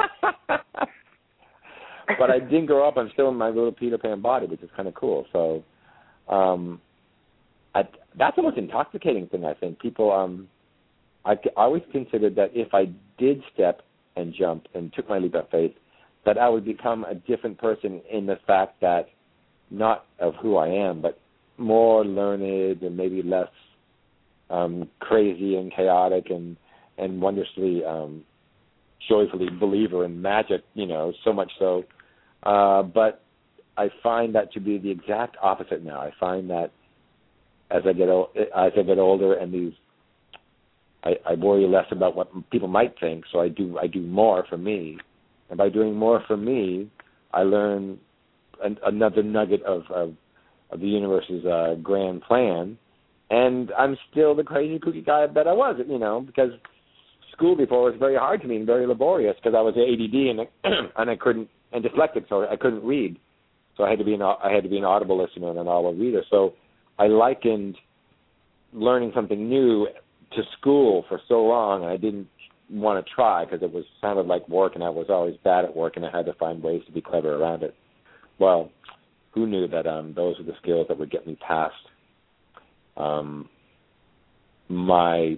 But I didn't grow up. I'm still in my little Peter Pan body, which is kind of cool. So um, I, that's the most intoxicating thing, I think. People, um, I, I always considered that if I did step and jump and took my leap of faith, that I would become a different person in the fact that not of who I am, but more learned and maybe less um, crazy and chaotic and, and wondrously um, joyfully believer in magic, you know, so much so. Uh, but I find that to be the exact opposite now. I find that as I get o- as I get older and these I, I worry less about what people might think, so I do I do more for me. And by doing more for me, I learn an, another nugget of, of, of the universe's uh, grand plan. And I'm still the crazy, kooky guy that I was, you know, because school before was very hard to me and very laborious because I was A D D and and I couldn't and dyslexic, so I couldn't read. So I had to be an I had to be an audible listener and an audible reader. So I likened learning something new to school for so long, and I didn't want to try because it was sounded like work, and I was always bad at work, and I had to find ways to be clever around it. Well, who knew that um, those were the skills that would get me past um, my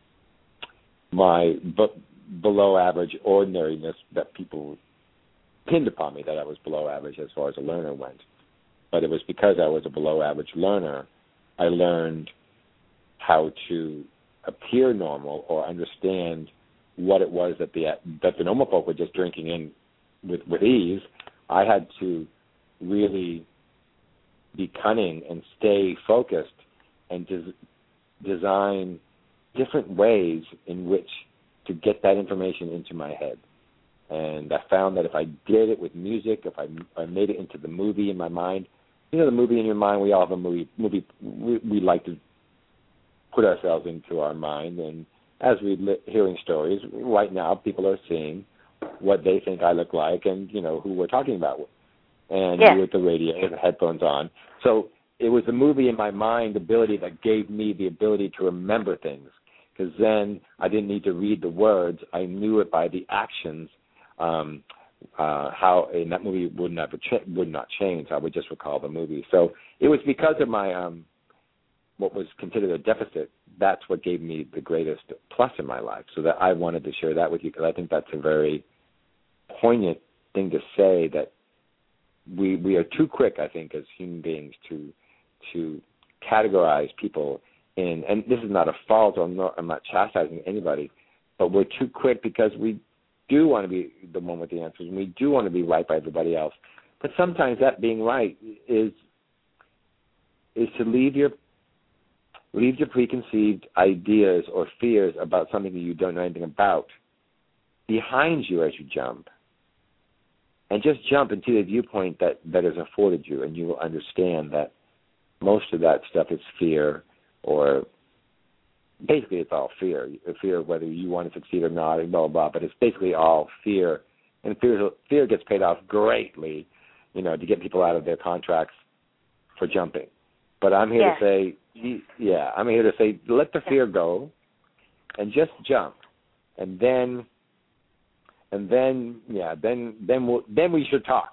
my b- below average ordinariness that people pinned upon me, that I was below average as far as a learner went. But it was because I was a below average learner, I learned how to appear normal or understand what it was that the that the normal folk were just drinking in with, with ease. I had to really be cunning and stay focused and des- design different ways in which to get that information into my head. And I found that if I did it with music, if I, I made it into the movie in my mind, you know, the movie in your mind, we all have a movie. movie we, we like to put ourselves into our mind. And as we're li- hearing stories, right now people are seeing what they think I look like and, you know, who we're talking about. And yeah. with the radio and the headphones on. So it was the movie in my mind ability that gave me the ability to remember things, because then I didn't need to read the words. I knew it by the actions, um, uh, how in that movie would not, ch- would not change. I would just recall the movie. So it was because of my um, what was considered a deficit. That's what gave me the greatest plus in my life. So that I wanted to share that with you because I think that's a very poignant thing to say, that we we are too quick, I think, as human beings to to categorize people in, and this is not a fault, or I'm not, I'm not chastising anybody, but we're too quick because we do want to be the one with the answers, and we do want to be right by everybody else. But sometimes that being right is is to leave your leave your preconceived ideas or fears about something that you don't know anything about behind you as you jump. And just jump into the viewpoint that, that is afforded you, and you will understand that most of that stuff is fear, or basically it's all fear. Fear of whether you want to succeed or not, and blah, blah, blah. But it's basically all fear. And fear, fear gets paid off greatly, you know, to get people out of their contracts for jumping. But I'm here yeah. to say, yeah, I'm here to say, let the fear go and just jump. And then... And then, yeah, then then we'll, then we should talk.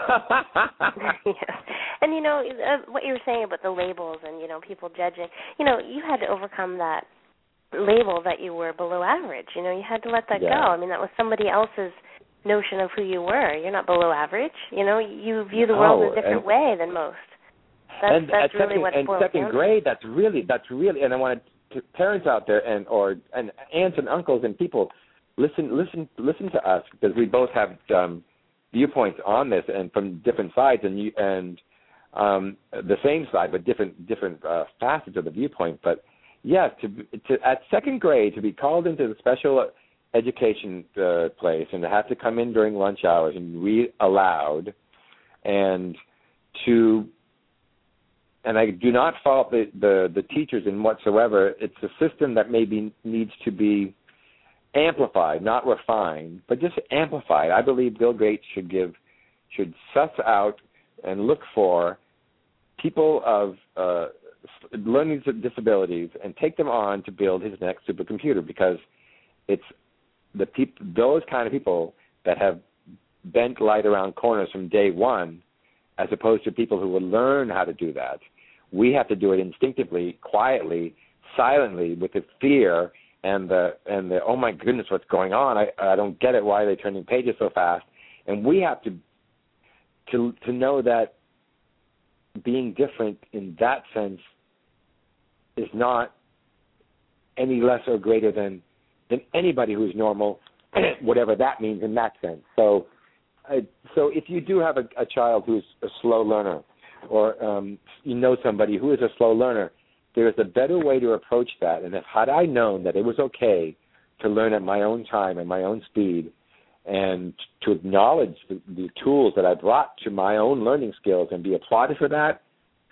yes. And, you know, uh, what you were saying about the labels and, you know, people judging, you know, you had to overcome that label that you were below average. You know, you had to let that yeah. go. I mean, that was somebody else's notion of who you were. You're not below average. You know, you view the world oh, in a different and, way than most. That's, and that's at really second, what it and boils second down grade, that's really, that's really, and I wanted to, parents out there and or and aunts and uncles and people, Listen, listen, listen to us, because we both have um, viewpoints on this, and from different sides, and you, and um, the same side, but different different uh, facets of the viewpoint. But yes, to, to at second grade to be called into the special education uh, place and to have to come in during lunch hours and read aloud, and to and I do not fault the, the, the teachers in whatsoever. It's a system that maybe needs to be amplified, not refined, but just amplified. I believe Bill Gates should give, should suss out and look for people of uh, learning disabilities and take them on to build his next supercomputer, because it's the peop- those kind of people that have bent light around corners from day one, as opposed to people who will learn how to do that. We have to do it instinctively, quietly, silently, with the fear and the and the oh my goodness, what's going on? I I don't get it. Why are they turning pages so fast? And we have to to to know that being different in that sense is not any less or greater than than anybody who's normal, whatever that means in that sense. So uh, so if you do have a, a child who's a slow learner, or um, you know somebody who is a slow learner, there is a better way to approach that. And if had I known that it was okay to learn at my own time and my own speed, and to acknowledge the, the tools that I brought to my own learning skills and be applauded for that,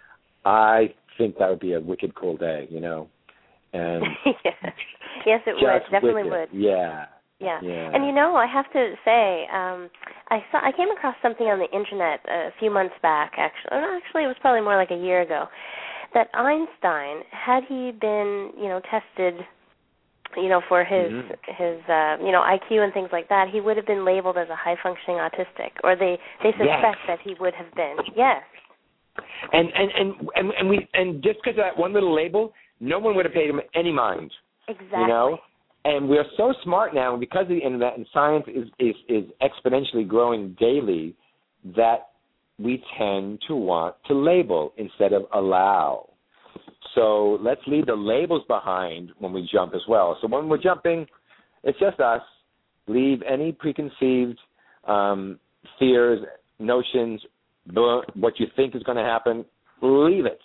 I think that would be a wicked cool day, you know. And yes. yes, it would. Definitely wicked. would. Yeah. Yeah. yeah. And, you know, I have to say, um, I saw I came across something on the Internet a few months back, actually. Or actually, it was probably more like a year ago, that Einstein, had he been, you know, tested, you know, for his, mm-hmm. his uh, you know, I Q and things like that, he would have been labeled as a high-functioning autistic, or they, they suspect yes. that he would have been. Yes. And and, and, and, and we and just because of that one little label, no one would have paid him any mind. Exactly. You know? And we're so smart now, and because of the Internet and science is, is, is exponentially growing daily, that we tend to want to label instead of allow. So let's leave the labels behind when we jump as well. So when we're jumping, it's just us. Leave any preconceived um, fears, notions, what you think is going to happen, leave it.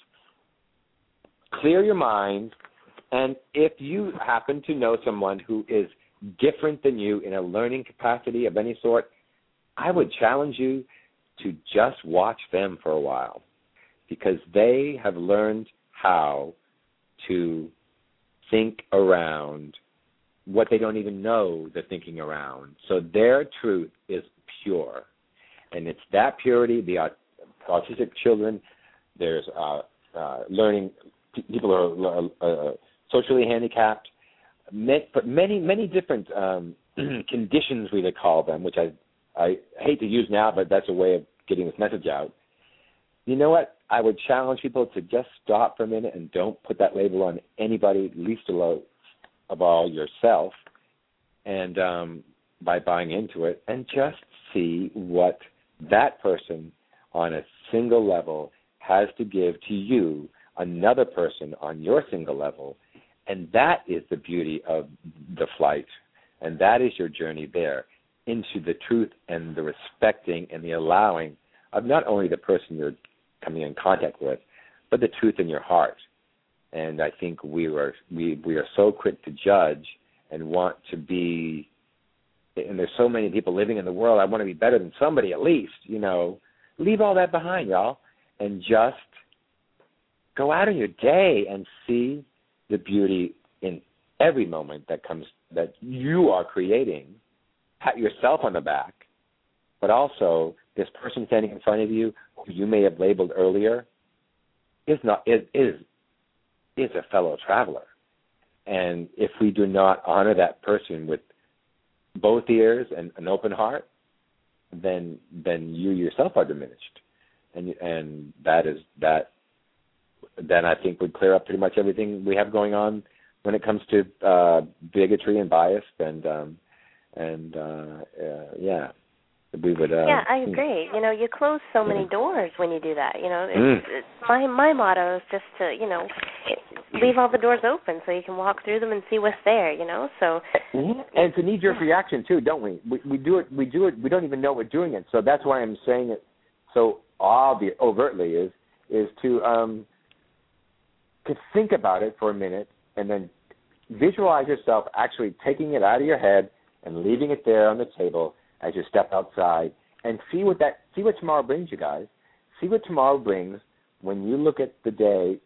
Clear your mind. And if you happen to know someone who is different than you in a learning capacity of any sort, I would challenge you to just watch them for a while, because they have learned how to think around what they don't even know they're thinking around. So their truth is pure. And it's that purity, the autistic children, there's uh, uh, learning, people who are uh, socially handicapped, but many, many different um, conditions, we would call them, which I, I hate to use now, but that's a way of getting this message out. You know what? I would challenge people to just stop for a minute and don't put that label on anybody, least of all yourself, and um, by buying into it, and just see what that person on a single level has to give to you, another person on your single level. And that is the beauty of the flight, and that is your journey there into the truth and the respecting and the allowing of not only the person you're coming in contact with, but the truth in your heart. And I think we are we, we are so quick to judge and want to be, and there's so many people living in the world, I want to be better than somebody at least, you know. Leave all that behind, y'all, and just go out of your day and see the beauty in every moment that comes, that you are creating. Pat yourself on the back, but also this person standing in front of you, who you may have labeled earlier, is not is is, is a fellow traveler. And if we do not honor that person with both ears and an open heart, then then you yourself are diminished, and and that is that. Then I think would clear up pretty much everything we have going on when it comes to uh, bigotry and bias, and um, and uh, uh, yeah, we would. Uh, yeah, I agree. You know, you close so many doors when you do that. You know, it's, mm. it's my my motto is just to you know leave all the doors open so you can walk through them and see what's there. You know, so and it's a knee-jerk reaction too, don't we? We we do it. We do it. We don't even know we're doing it. So that's why I'm saying it so obvious, overtly is is to. Um, to think about it for a minute and then visualize yourself actually taking it out of your head and leaving it there on the table as you step outside, and see what that see what tomorrow brings you guys. See what tomorrow brings when you look at the day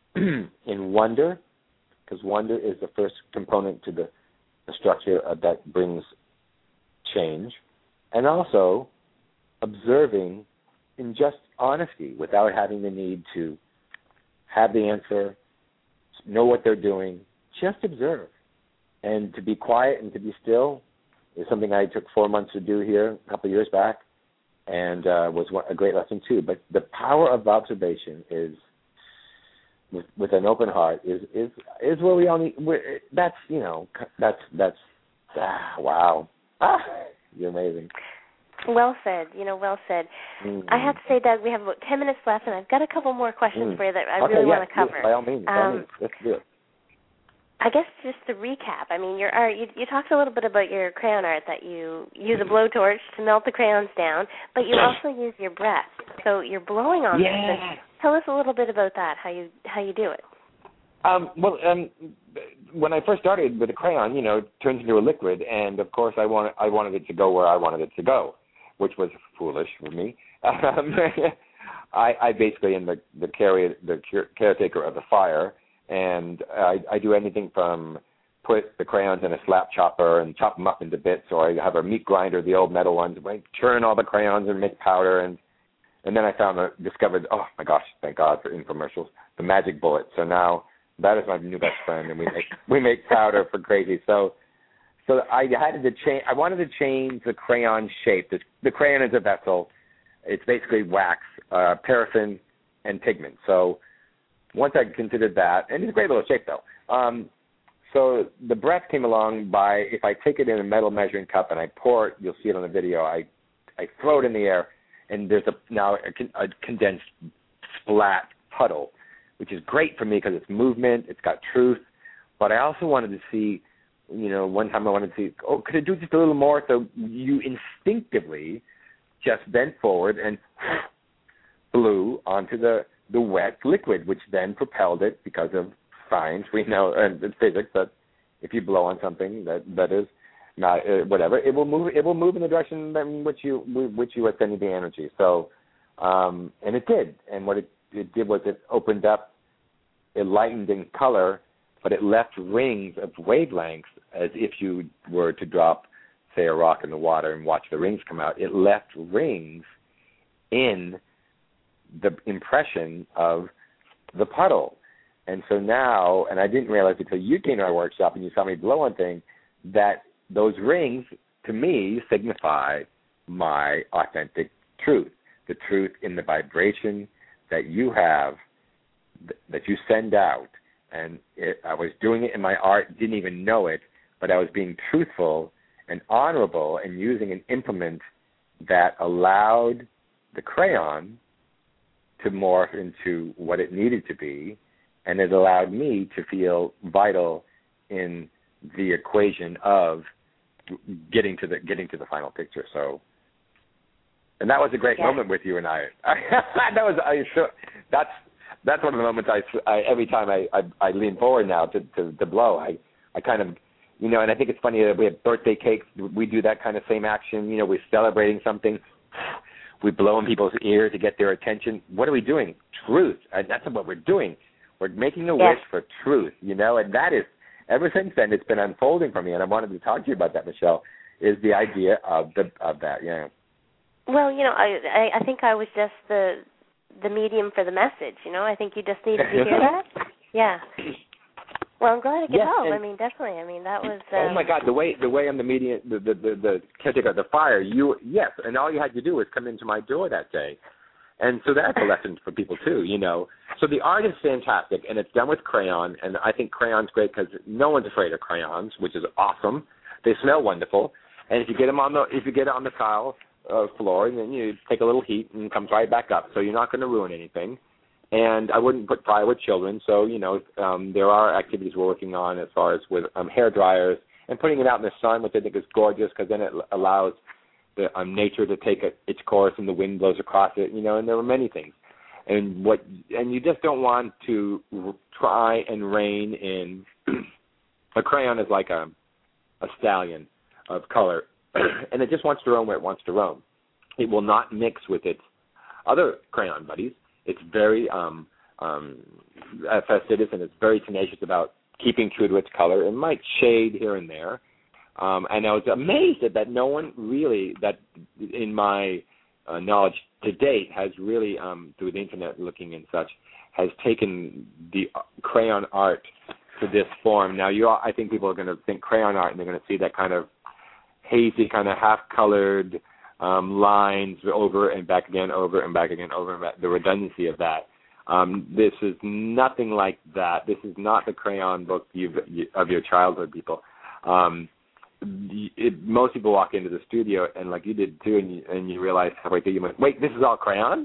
in wonder, because wonder is the first component to the, the structure of that brings change, and also observing in just honesty without having the need to have the answer, know what they're doing, just observe. And to be quiet and to be still is something I took four months to do here a couple of years back, and uh, was a great lesson too. But the power of observation is, with, with an open heart, is is is where we only, that's, you know, that's, that's, ah, wow. Ah, you're amazing. Well said. You know, well said. Mm-hmm. I have to say, Doug, we have about ten minutes left, and I've got a couple more questions mm. for you that I okay, really yeah, want to cover. By all means, by all means. Let's do it. I guess just to recap, I mean, your art, you, you talked a little bit about your crayon art, that you use a blowtorch to melt the crayons down, but you also use your breath. So you're blowing on yeah. this. Tell us a little bit about that, how you how you do it. Um, well, um, when I first started with the crayon, you know, it turns into a liquid, and of course I wanted I wanted it to go where I wanted it to go, which was foolish for me. Um, I, I basically am the the, carrier, the caretaker of the fire, and I, I do anything from put the crayons in a slap chopper and chop them up into bits, or I have a meat grinder, the old metal ones, I churn all the crayons and make powder, and and then I found a, discovered, oh my gosh, thank God for infomercials, the magic bullet. So now that is my new best friend, and we make we make powder for crazy. So so I had to change. I wanted to change the crayon shape. The, the crayon is a vessel. It's basically wax, uh, paraffin, and pigment. So once I considered that, and it's a great little shape though. Um, So the breath came along by, if I take it in a metal measuring cup and I pour it, you'll see it on the video, I I throw it in the air, and there's a now a, a condensed splat puddle, which is great for me because it's movement, it's got truth. But I also wanted to see, you know, one time I wanted to see, oh, could it do just a little more? So you instinctively just bent forward and blew onto the, the wet liquid, which then propelled it because of science, we know, and it's physics, that if you blow on something that, that is not uh, whatever, it will move. It will move in the direction in which you which you are sending the energy. So, um, and it did. And what it, it did was it opened up, it lightened in color, but it left rings of wavelengths as if you were to drop, say, a rock in the water and watch the rings come out. It left rings in the impression of the puddle. And so now, and I didn't realize until you came to our workshop and you saw me blow on things, that those rings, to me, signify my authentic truth, the truth in the vibration that you have, that you send out. And it, I was doing it in my art, didn't even know it, but I was being truthful and honorable and using an implement that allowed the crayon to morph into what it needed to be. And it allowed me to feel vital in the equation of getting to the getting to the final picture. So, and that was a great yeah. moment with you and I. that was I sure that's that's one of the moments I, I every time I, I I lean forward now to, to to blow. I I kind of you know, and I think it's funny that we have birthday cakes. We do that kind of same action. You know, we're celebrating something. We blow in people's ear to get their attention. What are we doing? Truth. And that's what we're doing. We're making a yes. wish for truth, you know, and that is, ever since then, it's been unfolding for me, and I wanted to talk to you about that, Michelle, is the idea of the of that, yeah. Well, you know, I, I I think I was just the the medium for the message, you know. I think you just needed to hear that. Yeah. Well, I'm glad I could yes, help. I mean, definitely. I mean, that was. Um, oh my God, the way the way I'm the medium, the the the, the caretaker of the fire. You yes, and all you had to do was come into my door that day. And so that's a lesson for people, too, you know. So the art is fantastic, and it's done with crayon, and I think crayon's great because no one's afraid of crayons, which is awesome. They smell wonderful. And if you get them on the if you get it on the tile uh, floor, then you take a little heat and it comes right back up, so you're not going to ruin anything. And I wouldn't put fire with children, so, you know, um, there are activities we're working on as far as with um, hair dryers and putting it out in the sun, which I think is gorgeous because then it allows the um, nature to take a, its course and the wind blows across it, you know, and there are many things. And what and you just don't want to r- try and rein in. A crayon is like a, a stallion of color, and it just wants to roam where it wants to roam. It will not mix with its other crayon buddies. It's very um, um, fastidious, and it's very tenacious about keeping true to its color. It might shade here and there. Um, and I was amazed at that no one really, that in my uh, knowledge to date, has really, um, through the internet looking and such, has taken the crayon art to this form. Now, you, all, I think people are going to think crayon art, and they're going to see that kind of hazy, kind of half-colored um, lines over and back again, over and back again, over and back, the redundancy of that. Um, this is nothing like that. This is not the crayon book you've, you, of your childhood, people. Um, It, most people walk into the studio, and like you did too, and you, and you realize halfway through, you went, wait, this is all crayon?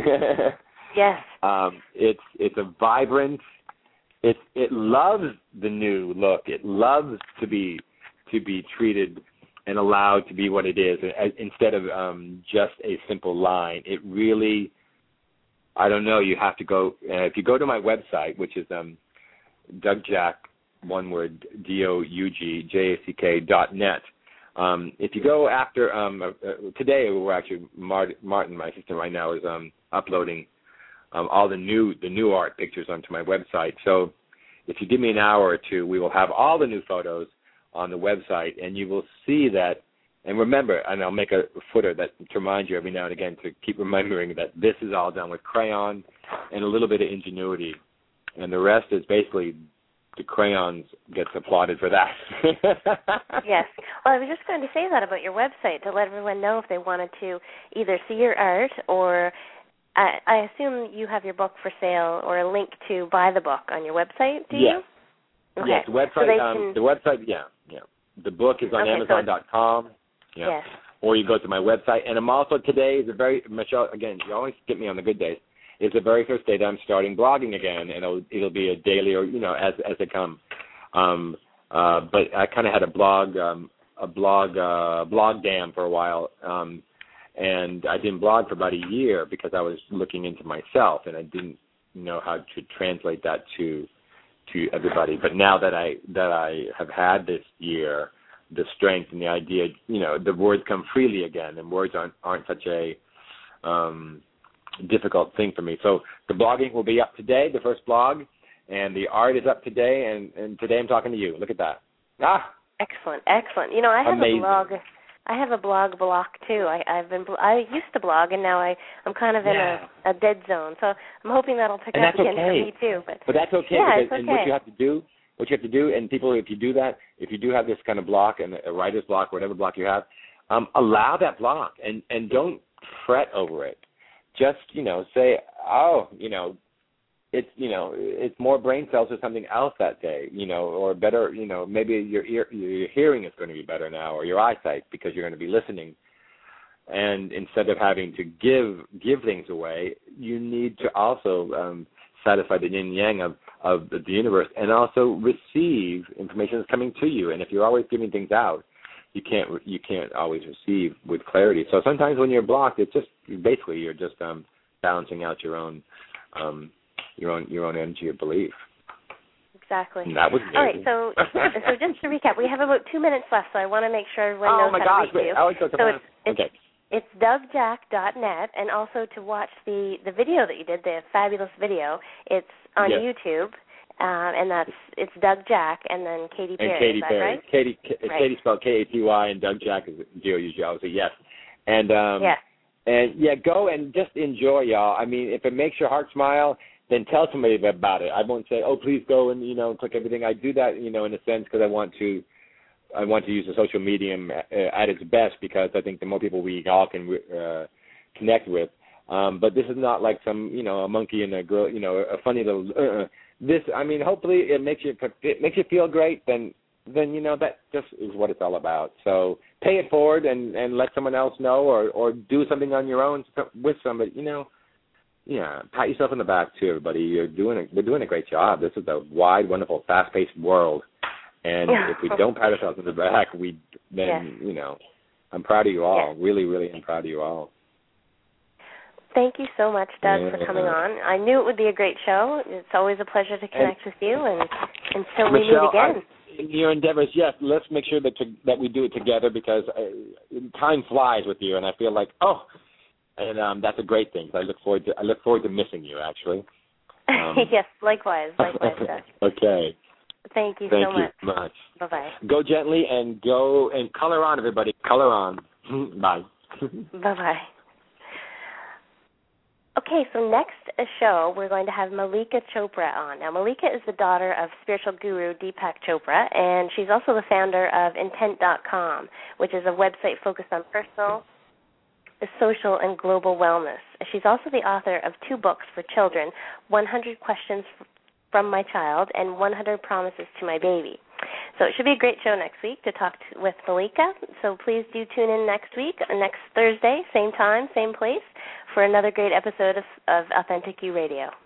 Yes. Um, it's it's a vibrant, it it loves the new look. It loves to be to be treated and allowed to be what it is, instead of um, just a simple line. It really, I don't know, you have to go, uh, if you go to my website, which is um, Doug Jack, one word, D O U G J A C K dot net. Um, if you go after um, uh, today, we're actually Martin, Martin, my assistant right now, is um, uploading um, all the new the new art pictures onto my website. So if you give me an hour or two, we will have all the new photos on the website, and you will see that. And remember, and I'll make a footer that to remind you every now and again to keep remembering that this is all done with crayon and a little bit of ingenuity, and the rest is basically the crayons gets applauded for that. Yes. Well, I was just going to say that about your website to let everyone know if they wanted to either see your art or I, I assume you have your book for sale or a link to buy the book on your website, do yes. you? Okay. Yes, the website, so um, can... the website, yeah, yeah. The book is on okay, Amazon dot com. So yeah. Yes. Or you go to my website. And I'm also, today is a very, Michelle, again, you always get me on the good days. It's the very first day that I'm starting blogging again, and it'll, it'll be a daily or, you know, as as they come. Um, uh, but I kind of had a blog, um, a blog, uh, blog dam for a while, um, and I didn't blog for about a year because I was looking into myself, and I didn't know how to translate that to to everybody. But now that I that I have had this year, the strength and the idea, you know, the words come freely again, and words aren't aren't such a um, difficult thing for me. So the blogging will be up today, the first blog, and the art is up today, and, and today I'm talking to you. Look at that. Ah, excellent, excellent. You know, I have amazing. a blog. I have a blog block too. I, I've been I used to blog, and now I I'm kind of in yeah. a, a dead zone. So I'm hoping that'll pick and up that's again okay. for me too. But, but that's okay. Yeah, because, it's okay. And what you have to do, what you have to do, and people, if you do that, if you do have this kind of block and a writer's block, whatever block you have, um, allow that block and and don't fret over it. Just, you know, say, oh, you know, it's, you know, it's more brain cells or something else that day, you know, or better, you know, maybe your ear, your hearing is going to be better now, or your eyesight because you're going to be listening. And instead of having to give give things away, you need to also um, satisfy the yin yang of, of the, the universe, and also receive information that's coming to you. And if you're always giving things out, you can't you can't always receive with clarity. So sometimes when you're blocked, it's just basically you're just um, balancing out your own um, your own your own energy of belief. Exactly. And that was all right. So so just to recap, we have about two minutes left, so I want to make sure everyone oh knows my how gosh, to reach wait, you. I always go to so my, it's, it's, okay. It's doug jack dot net, and also to watch the, the video that you did, the fabulous video, it's on yes. YouTube, um, and that's it's Doug Jack and then Katy Perry. And Katy is that Perry. Right? Katy, K- right. Katy spelled K A T Y, and Doug Jack is G O U G, obviously, yes. And, um, yeah. and, yeah, go and just enjoy, y'all. I mean, if it makes your heart smile, then tell somebody about it. I won't say, oh, please go and, you know, click everything. I do that, you know, in a sense because I want to I want to use the social medium at its best because I think the more people we all can uh, connect with. Um, but this is not like some, you know, a monkey and a girl, you know, a funny little. Uh, this, I mean, hopefully it makes you it makes you feel great. Then, then you know that just is what it's all about. So pay it forward and, and let someone else know, or or do something on your own with somebody. You know, yeah, pat yourself on the back too, everybody. You're doing a, we're doing a great job. This is a wide, wonderful, fast-paced world. And if we don't pat ourselves on the back, we then, yes. you know, I'm proud of you all. Yes. Really, really am proud of you all. Thank you so much, Doug, yeah. for coming on. I knew it would be a great show. It's always a pleasure to connect and with you, and until Michelle, we meet again. I, in your endeavors, yes, let's make sure that to, that we do it together because uh, time flies with you, and I feel like, oh, and um, that's a great thing. I look forward to I look forward to missing you, actually. Um, yes, likewise, likewise, Doug. Okay. Thank you Thank so you much. much. Bye-bye. Go gently and go and color on, everybody. Color on. Bye. Bye-bye. Okay, so next show we're going to have Malika Chopra on. Now, Malika is the daughter of spiritual guru Deepak Chopra, and she's also the founder of intent dot com, which is a website focused on personal, social, and global wellness. She's also the author of two books for children, one hundred Questions from My Child and one hundred Promises to My Baby. So it should be a great show next week to talk to, with Malika. So please do tune in next week, next Thursday, same time, same place, for another great episode of, of Authentic You Radio.